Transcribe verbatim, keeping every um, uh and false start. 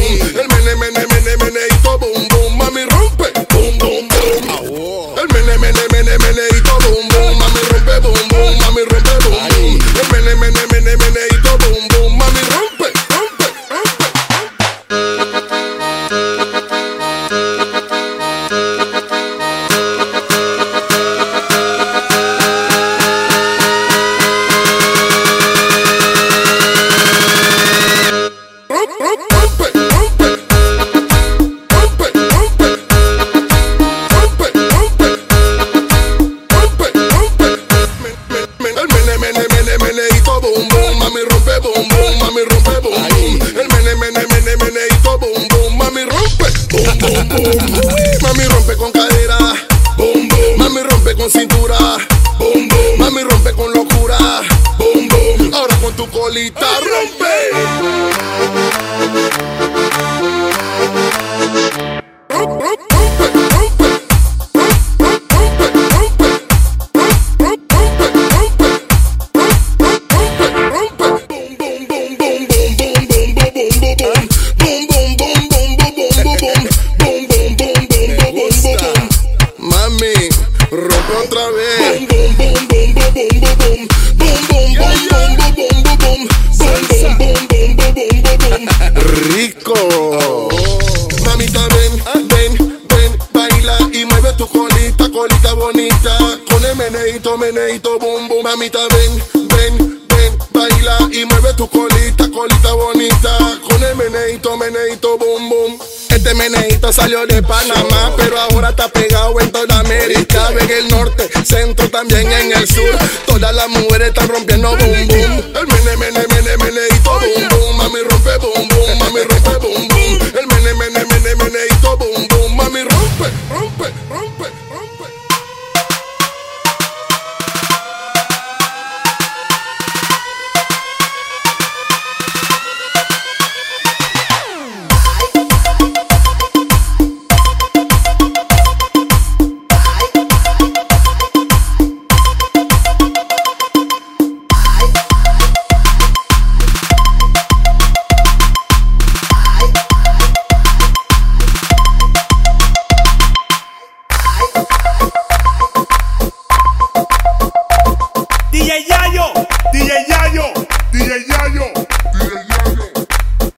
El mene, mene, mene, meneito, boom, boom, mami rompe, boom, boom, boom. El mene, mene, mene, meneito, boom, boom, mami rompe, boom, boom, mami rompe, boom, boom. El mene, mene, mene, meneito, boom, boom, mami rompe, rompe, rompe. Boom, boom, mami rompe, boom, boom, mami rompe, boom, boom. El mene, mene, mene, meneito, boom, boom, mami rompe, boom, boom, boom. Mami rompe con cadera, boom, boom. Mami rompe con cintura, boom, boom. Mami rompe con locura, boom, boom. Ahora con tu colita rompe. Rompe otra vez. Boom, boom, boom, boom, boom, boom, boom, boom, boom, boom, boom, boom, boom, boom, boom, boom, boom, boom, boom, boom. Rico. Mamita, ven, ven, ven, baila y mueve tu colita, colita bonita. Con el meneito, meneito, boom, boom. Mamita, ven, ven, ven, baila y mueve tu colita, colita bonita. Con el meneito, meneito, boom, boom. Este meneito salió de Panamá, pero ahora está pegado en toda América. En el norte, centro, también en el sur. Todas las mujeres están rompiendo boom, boom. El mene, mene, mene, meneito, boom, boom. Mami rompe, boom, boom, mami rompe, boom, boom. El mene, mene, mene, meneito, boom, boom. Mami rompe, rompe, rompe.